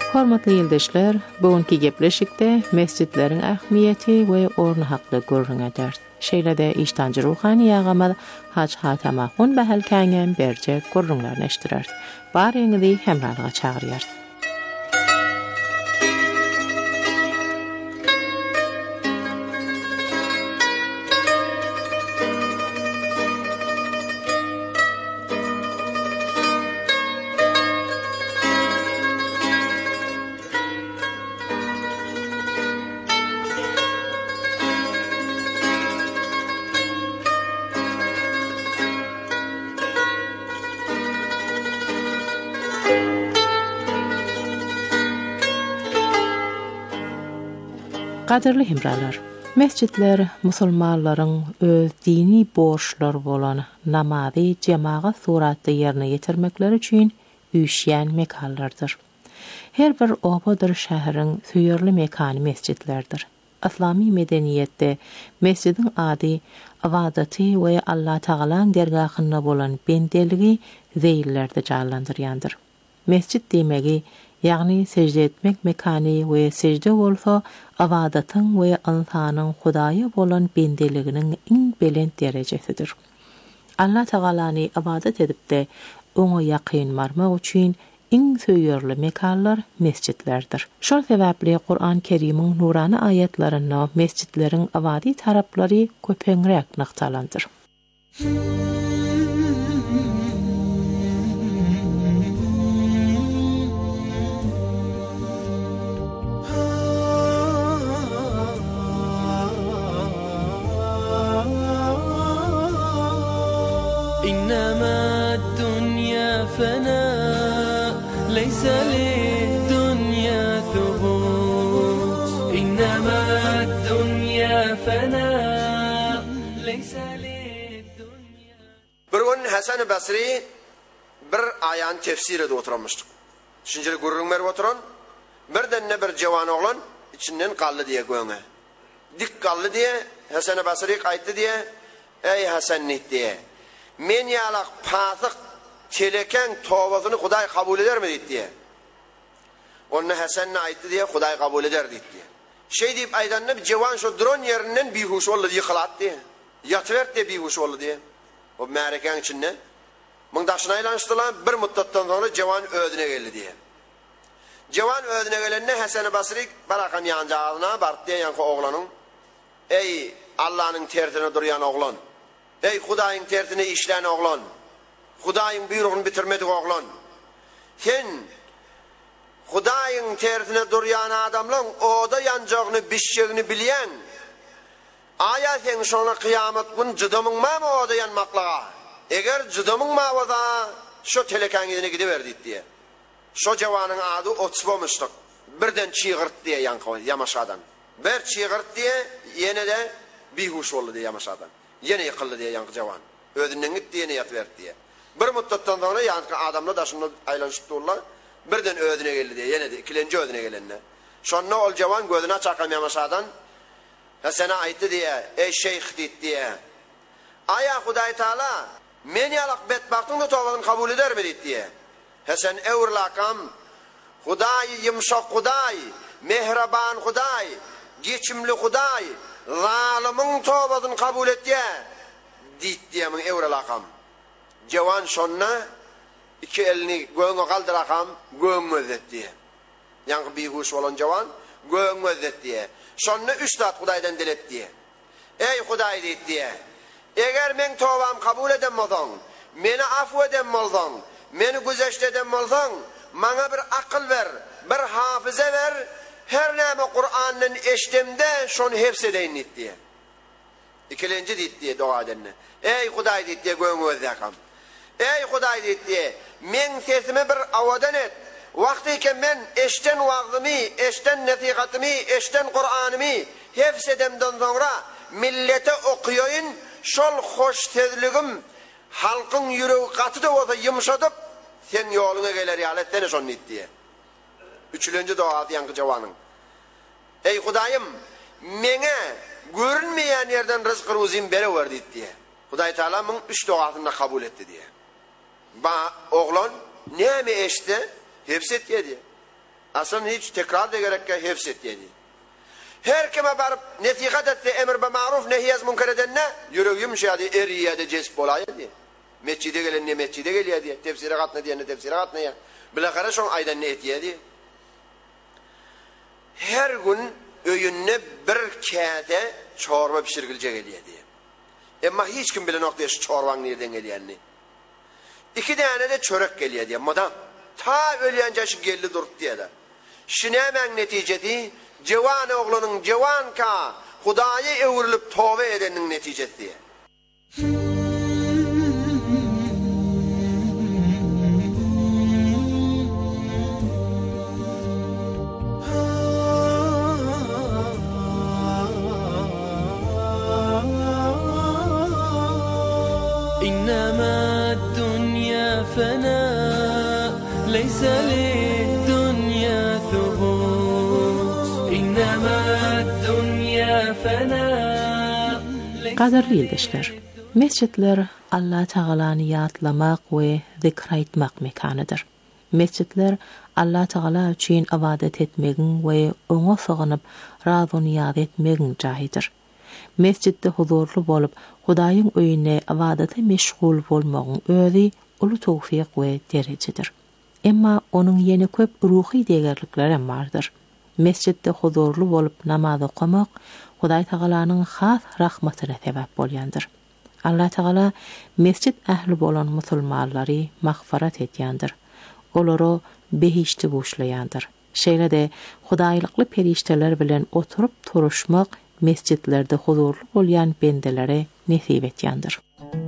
Speaker 10: Hormatly ýyldaşlar, bugünkü gepleşikde mescitleriň ähmiýeti we orny hakly görüňeder. Şeýle-de iştanjy ruhany ýagamad Haç Hatem Ahun bahal käňem berje görüňler neşdirer. Bar ýeňidi hemralyga çagyrýar. Qadirli hemralar, mescitler musulmanlaryň öz dini borçlary bolan namazy jemaat suratda ýerine ýetirmekleri üçin üýşýän mekanlardyr. Her bir obadyr şäheriň süýerli mekany mescitlerdir. Islami medeniýetde mescidin ady ibadaty we Allah Taalaň dergahyna bolan bendeligi zeýillerde jallandyrýandyr. Mescit demegi ýagny secde etmek mekany we secde bolsa ibadatyň we insanyň Hudaýa bolan bendeliginiň iň belent derejesidir. Allah Taalany ibadat edipde oňa ýakyn marmak üçin iň söýerli mekanlar mescitlerdir. Şol sebäpli Qur'an Kerimiň nurany ayetlerinde mescitleriň ibadi taraplary köpeňrek nyktalandyr.
Speaker 11: إنما الدنيا فناء ليس للدنيا ثبوت إنما الدنيا فناء ليس للدنيا.
Speaker 12: Bir gün Hasan Basri bir ayan tefsiride oturmuştuk. Şinjili gurrun mer oturan birden ne bir jawan oglan içinden qallı diye göňe. Dik qallı diye Hasan Basri aýtdy diye ey Hasan nit diye. Men ýalak pasyk çeleken towasyny Hudaý kabul eder mi diýdi. Onu Hasan aýtdy diye Hudaý kabul eder diýdi. Şey diýip aýdanny bir jawan şu dron ýerinden bihuş boldy ýykylatdy. Ýatybert diye bihuş boldy diye. O märekeň içinde mıňdaşyna aýlanşdylar, bir muddatdan soňra jawan ödüne geldi diye. Jawan ödüne gelende Hasan Basri barakam ýanjagyna bardy ýanky oglanyň ey Allahyň tertine durýan oglan. Ey Hudaýyň tertine işlän oglan. Hudaýyň buyrugyny bitirmedik oglan. Sen Hudaýyň tertine durýan adamlaň oda ýanjagyny bişjegini bilýän. Aya sen şona kıyamet gün jydamyň mama oda ýanmaklaga. Eger jydamyň mawada şo telekangyny gidiberdi diýe. Şo jawanyň ady otsbomuşdyk. Birden çygyrt diye ýanky ýamaşadan. Bir çygyrt diye ýene de bihuş boldy diye ýamaşadan. Yine yıkıldı diye yankı jawan. Ödünden gitti yine yatıverdi diye. Bir müddetden sonra yankı adamla daşını aylanışıp durlar. Birden ödüne geldi diye. Yine de ikilenci ödüne gelenine. Şonna ol jawan gözüne çakamyamaşadan. Hasana aýtdy diye. Ey şeyh dit diye. Aya Hudaý Taala men ýalak betbaktyň da towasyny kabul eder mi dit diye. Hasan ewrlakam Hudaý ýymşak Hudaý, mehraban Hudaý, geçimli Hudaý zalimin towasyny kabul etdi. Diýdi men ewrelakam. Jawan şonna iki elini göňe galdyrakam, göňe özetdi. Ýa-ni bihuş bolan jawan göňe özetdi. Şonna üstad Hudaýdan diletdi. Ey Hudaý diýdi. Eger men towam kabul edem bolsaň, meni afw edem bolsaň, meni güzeşt edem bolsaň, maňa bir akyl ber, bir hafize ber. Her näme Qur'anyň eşdemde şonu hepsedeýin diýdi. İkilenci diýdi doga edenne. Ey Hudaý diýdi göňe özetdim. Ey Hudaý diýdi, men sesimi bir awadan et. Wagtyke men eşden wagtymy, eşden nasihatymy, eşden Qur'anymy hepsedemden soňra millete okuýaýyn. Şol hoş tezligim halkyň ýüregi gatyda bolsa ýumşadyp sen ýoluňa geler ýaletden şonu diýdi. Üçüncü doğa diýen jawanyň. Ey Hudaýym, meňe görünmeýän ýerden rızky ruzim berewer diýdi. Hudaý Taala muň üç dogasyny kabul etdi diýe. Ba oglan näme eşdi? Hepsi etdi. Aslında hiç tekrar da gerek ki hefset dedi. Her kime barıp netikat etse emir be maruf nehyaz münker edenine yüreğim şadi eriye de cesp olaya diye. Mescide gelen ne mescide geliyor diye. Tefsire katna diye ne tefsire katna ya. Bilakara şun aydan ne etiye diye. Her gün öğününe bir kağıda çorba pişirilecek geliyor diye. Ama hiç kim bile noktaya şu çorban nereden geliyorni. İki tane de çörek geliyor diye. Madam ta ölüyence şu geldi durt diye de. Şine hemen neticesi cevan oğlunun cevan ka Hudaya evrilip tövbe edenin neticesi diye.
Speaker 11: إنما الدنيا فناء ليس للدنيا ثبوت إنما الدنيا فناء.
Speaker 10: Qadarlı ildeşler, mescitler Allah Taala'nı yatlamak ve zikraytmak mekanıdır. Mescitler Allah Taala üçün ibadet etmegin ve ona sığınıp razı niyaz etmegin jahydyr. Mescitte huzurlu bolup Hudaýyň öýüne ibadete meşgul bolmagyň özi uly tawfiq we derecedir. Emma onun ýene köp ruhy degerlikleri bardyr. Mescitte huzurlu bolup namaz okamak Hudaý Taalanyň has rahmatyna sebäp bolýandyr. Allah Taala mescit ähli bolan musulmanlary magfirat etýändir. Olary behişde boşlaýandyr. Şeýle-de Hudaýlykly perişteler bilen oturup turuşmak mescitlerde huzurlu bolýan bendelere nesip etýändir.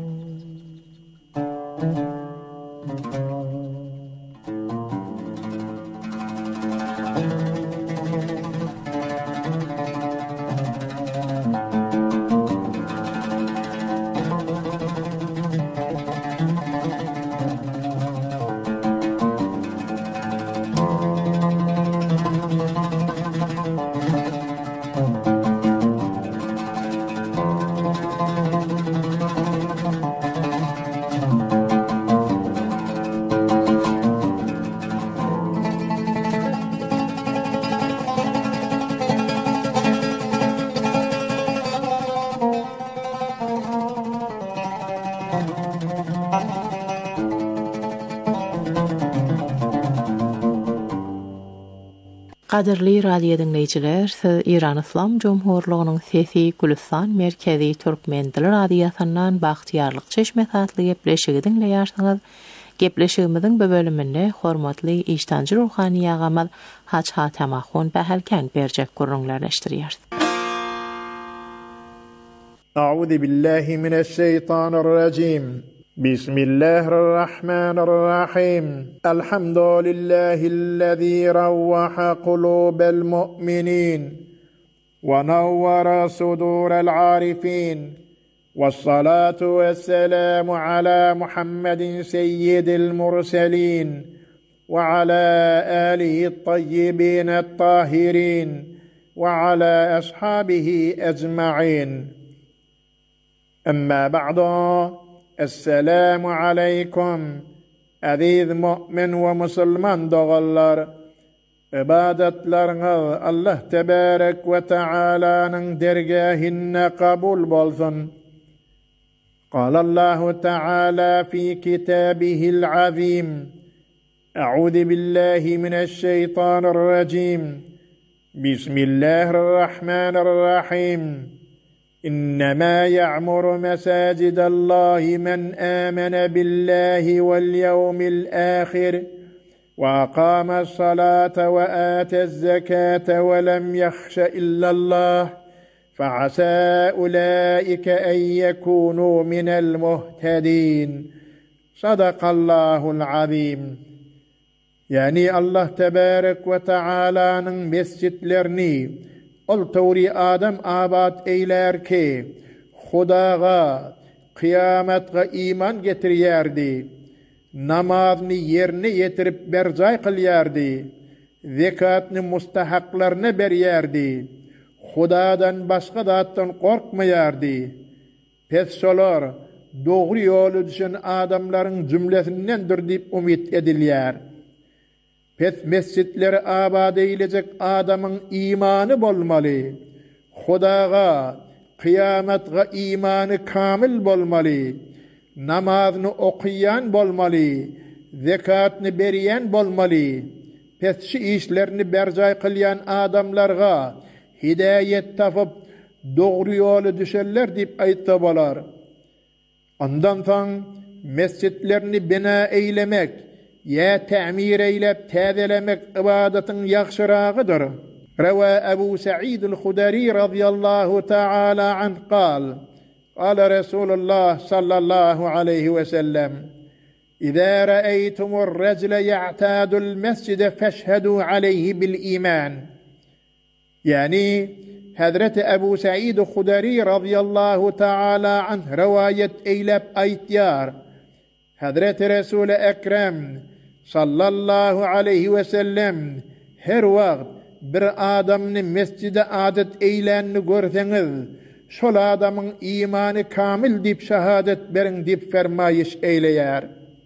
Speaker 10: Qadirli radio dinleyijiler, siz İran İslam Cumhurluğunyň Sesi Gülistan Merkezi Türkmen Dili Radiosynyň bagtyarlyk çeşme satly gepleşigi dinleýärsiňiz. Gepleşigimiziň bu bölüminde hormatly iştanjy ruhani ýagamyz Haç Hatamaxun Bahalkan berjek gurrunlarlaşdyrýar.
Speaker 13: A'udhu billahi mineşşeytanirracim. بسم الله الرحمن الرحيم الحمد لله الذي روح قلوب المؤمنين ونور صدور العارفين والصلاة والسلام على محمد سيد المرسلين وعلى آله الطيبين الطاهرين وعلى أصحابه أجمعين أما بعد السلام عليكم aziz mu'min ve musulman doğallar. İbadetleriniz Allah tebarek ve Teala'nın dergahine kabul bolsun. قال الله تعالى في كتابه العظيم أعوذ بالله من الشيطان الرجيم بسم الله الرحمن الرحيم إنما يعمر مساجد الله من آمن بالله واليوم الآخر وأقام الصلاة وآتى الزكاة ولم يخش إلا الله فعسى أولئك أن يكونوا من المهتدين صدق الله العظيم. Yani Allah tebarek ve Teala'nın mescitlerini ol tawri adam abad eyler ki Hudaga kıyametga iman getirýärdi, namazni yerine yetirip berjay kılýardy, zekatny mustahaklarına berýärdi, Hudadan başga zatdan korkmaýardy. Pessolar dogry ýoly düşen adamlaryň jümlesinden dur diýip umid edilýär. Pes mescitleri abad eylecek adamın imanı bolmaly. Hudaga, kıyametga imanı kamil bolmaly. Namazyny okuyan bolmaly. Zekatny berýän bolmaly. Pes şu işlerini berjay kılyan adamlarga hidayet tapıp doğru ýoly düşerler dip aýtsa bolar. Ondan soň mescitlerini bina eylemek ya ta'mir eylep täzelemek ibadatyň ýagşyragydyr. Rawa Abu Sa'id al-Khudri radiyallahu ta'ala anh qal: Qala Rasulullah sallallahu alayhi ve sellem: إذا رأيتم الرجل يعتاد المسجد فاشهدوا عليه بالإيمان. يعني حضرت أبو سعيد الخدري رضي الله تعالى عنه رواية إيلاب أيتيار حضرت رسول أكرم صلى الله عليه وسلم her وقت bir adamın mescide adet eylenini görseňiz şol adamın imanı kamil dip şahadet berin dip fermayiş eyleýär.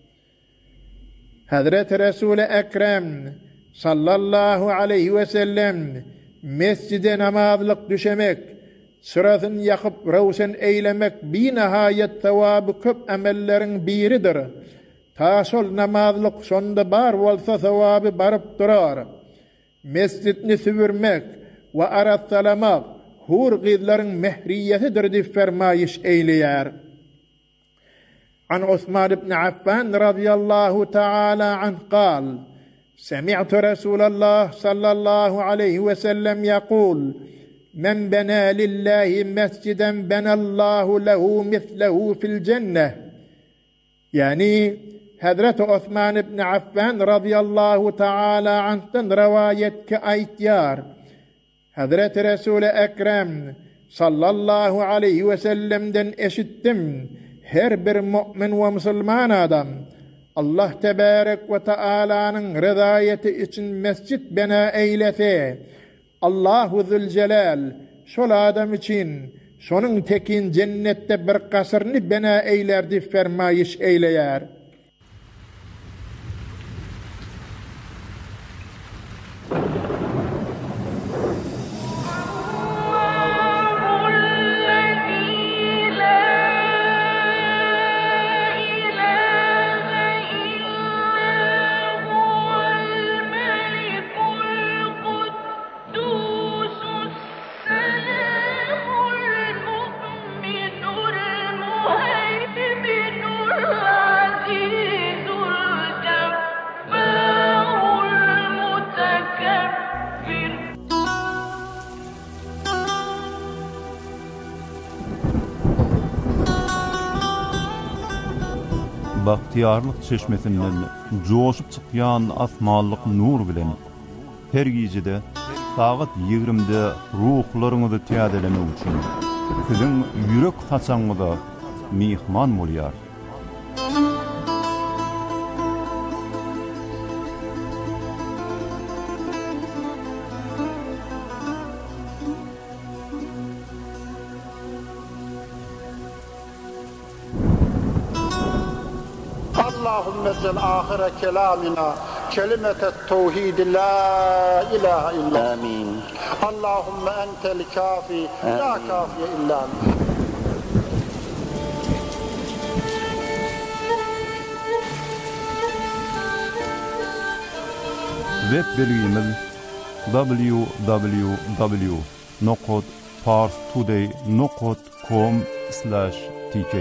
Speaker 13: Hazreti Resul-i Ekrem sallallahu aleyhi ve sellem mescide namazlık düşemek, sırasını yakıp ravsen eylemek bir nihayet tevabı köp amellerin biridir. Ta şol namazlık sonda bar bolsa tevabı barıp durar. Mescidni süvürmek ve aratsalamak hur gizlerin mehriyetidir dip fermayiş eyleýär. عن عثمان بن عفان رضي الله تعالى عنه قال: سمعت رسول الله صلى الله عليه وسلم يقول: من بنى لله مسجدا بنى الله له مثله في الجنة. يعني حضرت عثمان بن عفان رضي الله تعالى عنه رواية كأيتيار حضرت رسول أكرم صلى الله عليه وسلم دن eşittim. Her bir mümin ve musulman adam Allah tebarek ve Taala'nın rızayeti için mescit bina eylese, Allahu Zülcelal şol adam için şonun tekin cennette bir kasırını bina eylerdi fermayiş eyleyer.
Speaker 14: Bahtiyarlık çeşmesinden coşup çıkyan asmallık nur bilen her gecede saat yigrimde ruhlarınızı tiyadelemek için sizin yürek taçanıza mihman bolýar.
Speaker 15: اللهم اجعل آخر كلامنا كلمة التوحيد لا إله إلا آمين. اللهم أنت الكافي لا كافي إلا أنت.
Speaker 14: Web bilgimiz w w w nokta parstoday nokta com slash t k.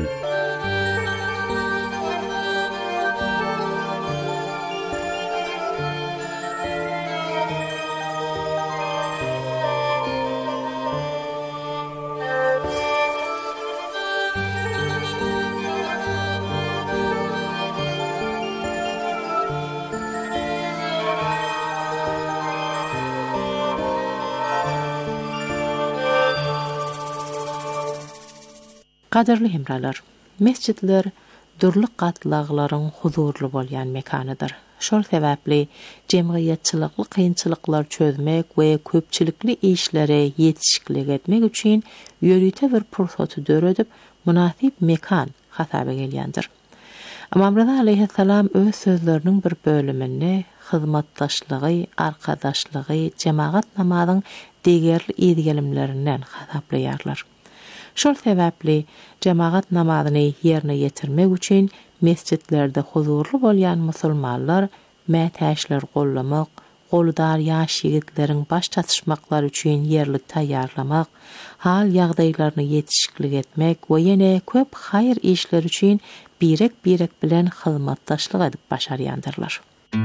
Speaker 10: Qadarly hemralar, mescitler dürlük gatlaglaryň huzurly bolýan mekanydyr. Şol sebäpli jemgyýetçilikli kynçylyklar çözmek we köpçilikli işlere ýetişiklik etmek üçin ýörüte bir pursat döredip munasip mekan hasaby gelýändir. Amam Reza aleyhissalam öz sözlerinin bir bölümini hyzmatdaşlygy, arkadaşlygy, jemaat namazyň digerli ýegelimlerinden hasaplayarlar. Şol sebäpli jemaat namazyny ýerine ýetirmek üçin mescitlerde huzurly bolýan musulmanlar mätäşler gollamak, goludar ýaş ýigitleriň baş çatışmaklary üçin ýerlik taýýarlamak, hal ýagdaýlaryny ýetişiklik etmek we ýene köp haýır işler üçin birek-birek bilen hyzmatdaşlyk edip başarýandyrlar.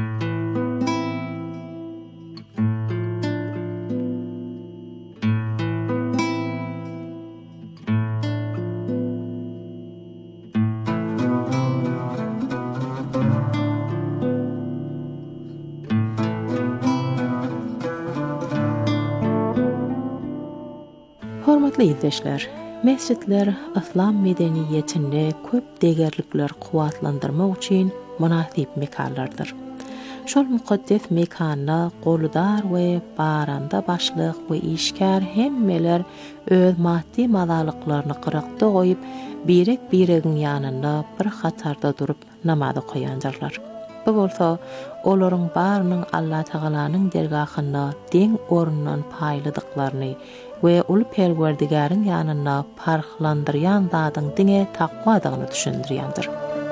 Speaker 10: Hormatly izleşler, mescitler islam medeniýetini köp degerlikler kuwatlandyrmak üçin münasip mekanlardyr. Şol mukaddes mekanda goludar we baranda başlyk we işkär hemmeler öz maddi malalyklaryny gyraqda goýup, birek-biregiň ýanynda bir hatarda durup namaz okýandyrlar. Bu bolsa, olaryň barynyň Allah Taalanyň dergahynda deň ornundan paýladyklaryny we ul Perwerdigariň ýanyna parhlandyrýan zadyň diňe takwadygyny düşündirýändir.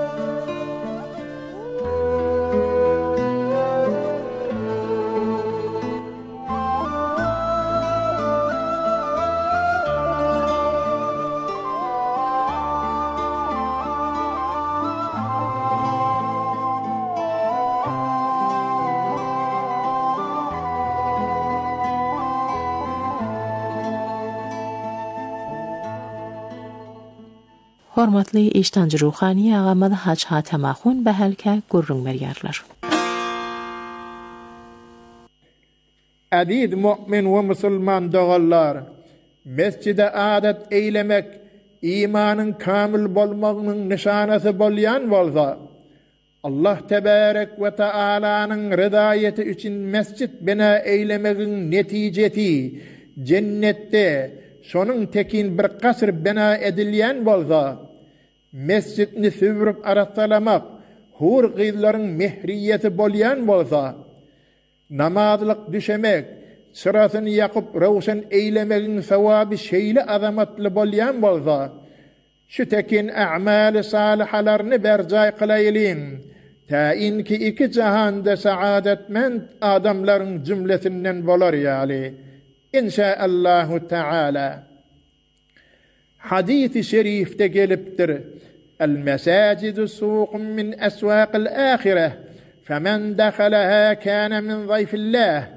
Speaker 10: Hormatly iştancı ruhani ağamad Haç Hatemahun bəhelkə gurrun meriyarlar.
Speaker 13: Adid mu'min ve musulman dağallar, mescide adet eylemek, imanın kamil bolmagynyň nişanasy bolýan bolsa, Allah tebarek ve Taalanyň rıdayeti üçün mescid bina eylemegiň netijeti cennette şonun tekin bir kasr bina edilýän bolsa, mescidni süwrüp aratsalamak, hur gyzlaryň mehriyeti bolýan bolsa, namazlyk düşemek, sırasyny ýakyp rawşan eylemegiň sawaby şeýle azamatly bolýan bolsa, şu tekin a'mal-y salihalaryny berjay kılaýylyn, taýin ki iki jahanda saadatmend adamlaryň jümlesinden bolar ýaly. İnşaallahu Teala. Hadis-i şerifde gelipdir. El-mesacidu suqun min aswaqil ahireh. Femen dakalaha kana min zayfillah.